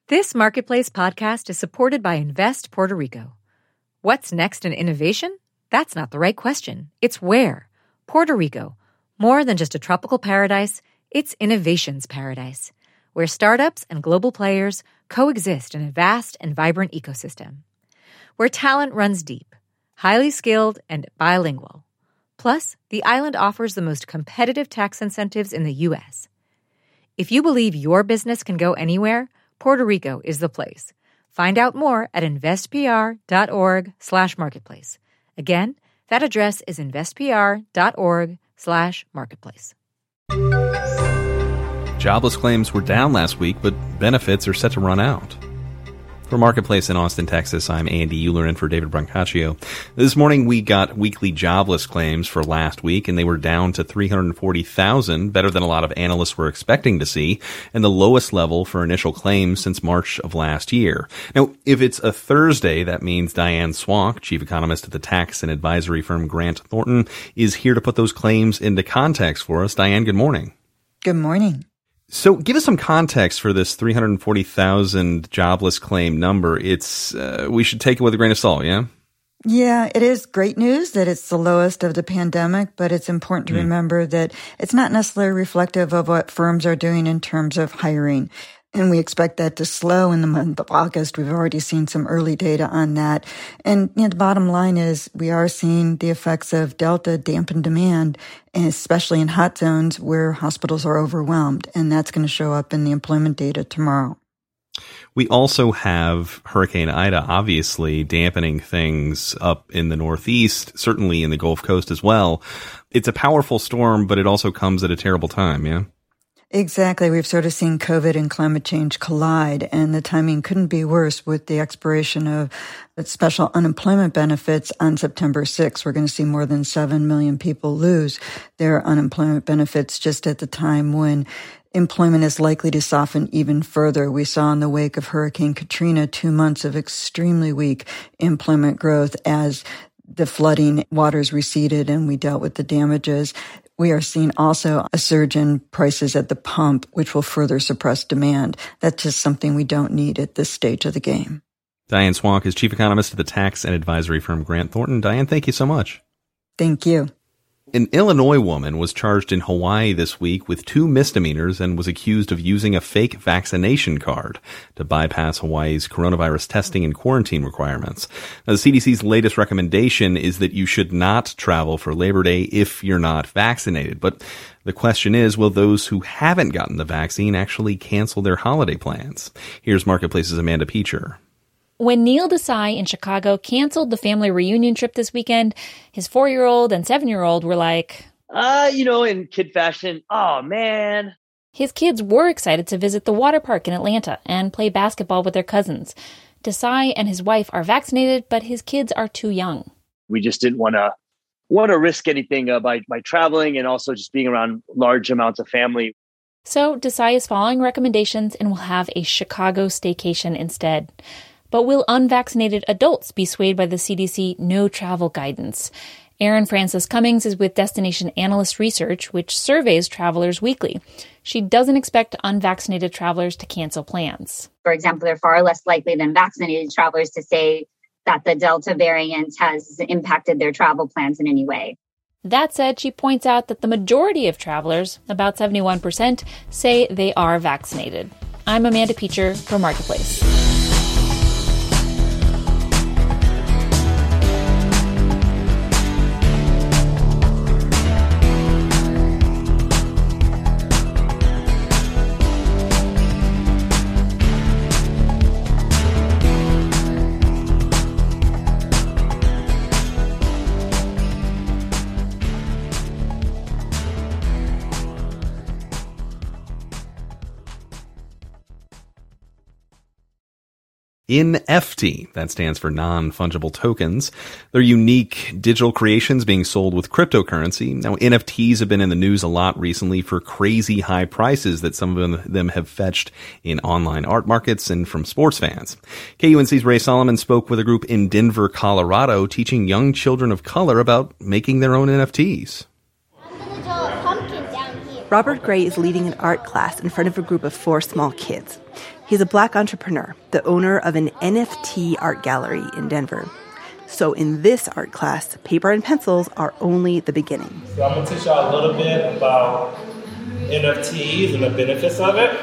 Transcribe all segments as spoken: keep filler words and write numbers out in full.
This Marketplace podcast is supported by Invest Puerto Rico. What's next in innovation? That's not the right question. It's where. Puerto Rico. More than just a tropical paradise, it's innovation's paradise, where startups and global players coexist in a vast and vibrant ecosystem. Where talent runs deep, highly skilled, and bilingual. Plus, the island offers the most competitive tax incentives in the U S. If you believe your business can go anywhere, Puerto Rico is the place. Find out more at investpr.org slash marketplace. Again, that address is investpr.org slash marketplace. Jobless claims were down last week, but benefits are set to run out. For Marketplace in Austin, Texas, I'm Andy Euler in for David Brancaccio. This morning we got weekly jobless claims for last week, and they were down to three hundred forty thousand, better than a lot of analysts were expecting to see, and the lowest level for initial claims since March of last year. Now, if it's a Thursday, that means Diane Swonk, chief economist at the tax and advisory firm Grant Thornton, is here to put those claims into context for us. Diane, good morning. Good morning. So give us some context for this three hundred forty thousand jobless claim number. It's uh, we should take it with a grain of salt, yeah? Yeah, it is great news that it's the lowest of the pandemic, but it's important to mm. remember that it's not necessarily reflective of what firms are doing in terms of hiring. And we expect that to slow in the month of August. We've already seen some early data on that. And you know, the bottom line is we are seeing the effects of Delta dampen demand, especially in hot zones where hospitals are overwhelmed. And that's going to show up in the employment data tomorrow. We also have Hurricane Ida, obviously, dampening things up in the Northeast, certainly in the Gulf Coast as well. It's a powerful storm, but it also comes at a terrible time, yeah? Exactly. We've sort of seen COVID and climate change collide, and the timing couldn't be worse with the expiration of special unemployment benefits on September sixth. We're going to see more than seven million people lose their unemployment benefits just at the time when employment is likely to soften even further. We saw in the wake of Hurricane Katrina two months of extremely weak employment growth as the flooding waters receded and we dealt with the damages. We are seeing also a surge in prices at the pump, which will further suppress demand. That's just something we don't need at this stage of the game. Diane Swonk is chief economist at the tax and advisory firm Grant Thornton. Diane, thank you so much. Thank you. An Illinois woman was charged in Hawaii this week with two misdemeanors and was accused of using a fake vaccination card to bypass Hawaii's coronavirus testing and quarantine requirements. Now, the C D C's latest recommendation is that you should not travel for Labor Day if you're not vaccinated. But the question is, will those who haven't gotten the vaccine actually cancel their holiday plans? Here's Marketplace's Amanda Peacher. When Neil Desai in Chicago canceled the family reunion trip this weekend, his four-year-old and seven-year-old were like, Uh, you know, in kid fashion, oh, man. His kids were excited to visit the water park in Atlanta and play basketball with their cousins. Desai and his wife are vaccinated, but his kids are too young. We just didn't want to want to risk anything uh, by, by traveling and also just being around large amounts of family. So Desai is following recommendations and will have a Chicago staycation instead. But will unvaccinated adults be swayed by the C D C no travel guidance? Erin Francis Cummings is with Destination Analyst Research, which surveys travelers weekly. She doesn't expect unvaccinated travelers to cancel plans. For example, they're far less likely than vaccinated travelers to say that the Delta variant has impacted their travel plans in any way. That said, she points out that the majority of travelers, about seventy-one percent, say they are vaccinated. I'm Amanda Peacher for Marketplace. N F T, that stands for non-fungible tokens. They're unique digital creations being sold with cryptocurrency. Now, N F Ts have been in the news a lot recently for crazy high prices that some of them have fetched in online art markets and from sports fans. K U N C's Ray Solomon spoke with a group in Denver, Colorado, teaching young children of color about making their own N F Ts. Robert Gray is leading an art class in front of a group of four small kids. He's a Black entrepreneur, the owner of an N F T art gallery in Denver. So in this art class, paper and pencils are only the beginning. So I'm going to teach y'all a little bit about N F Ts and the benefits of it.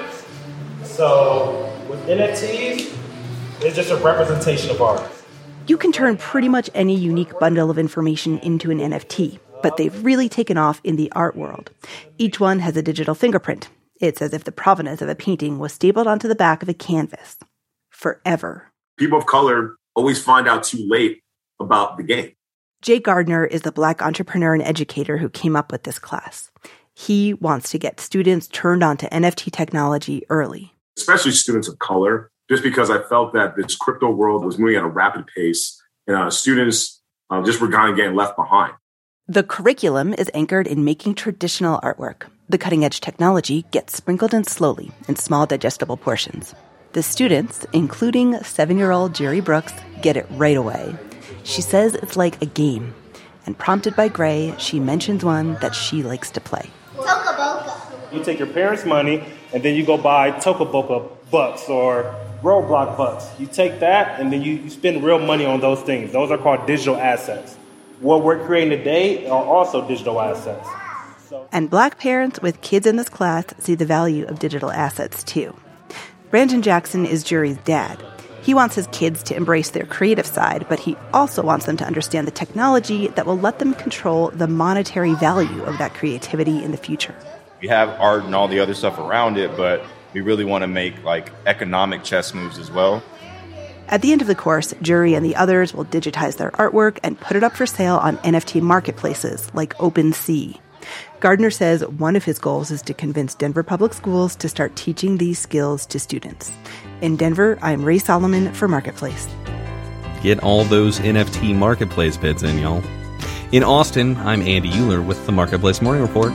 So with N F Ts, it's just a representation of art. You can turn pretty much any unique bundle of information into an N F T, but they've really taken off in the art world. Each one has a digital fingerprint. It's as if the provenance of a painting was stapled onto the back of a canvas. Forever. People of color always find out too late about the game. Jay Gardner is the Black entrepreneur and educator who came up with this class. He wants to get students turned on to N F T technology early. Especially students of color, just because I felt that this crypto world was moving at a rapid pace and uh, students uh, just were kind of getting left behind. The curriculum is anchored in making traditional artwork. The cutting-edge technology gets sprinkled in slowly in small, digestible portions. The students, including seven-year-old Jerry Brooks, get it right away. She says it's like a game. And prompted by Gray, she mentions one that she likes to play. Toca Boca. You take your parents' money, and then you go buy Toca Boca bucks or Roblox bucks. You take that, and then you, you spend real money on those things. Those are called digital assets. What we're creating today are also digital assets. So. And Black parents with kids in this class see the value of digital assets, too. Brandon Jackson is Jerry's dad. He wants his kids to embrace their creative side, but he also wants them to understand the technology that will let them control the monetary value of that creativity in the future. We have art and all the other stuff around it, but we really want to make like economic chess moves as well. At the end of the course, Jerry and the others will digitize their artwork and put it up for sale on N F T marketplaces like OpenSea. Gardner says one of his goals is to convince Denver Public Schools to start teaching these skills to students. In Denver, I'm Ray Solomon for Marketplace. Get all those N F T marketplace bids in, y'all. In Austin, I'm Andy Euler with the Marketplace Morning Report.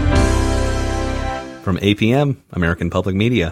From A P M, American Public Media.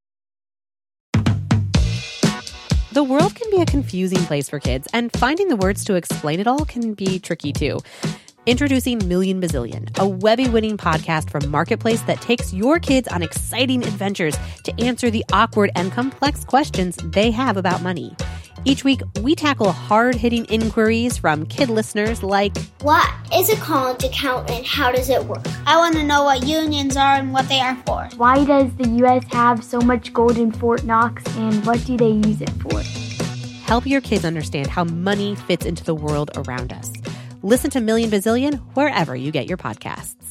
The world can be a confusing place for kids, and finding the words to explain it all can be tricky too. Introducing Million Bazillion, a Webby-winning podcast from Marketplace that takes your kids on exciting adventures to answer the awkward and complex questions they have about money. Each week, we tackle hard-hitting inquiries from kid listeners like, what is a college account and how does it work? I want to know what unions are and what they are for. Why does the U S have so much gold in Fort Knox and what do they use it for? Help your kids understand how money fits into the world around us. Listen to Million Bazillion wherever you get your podcasts.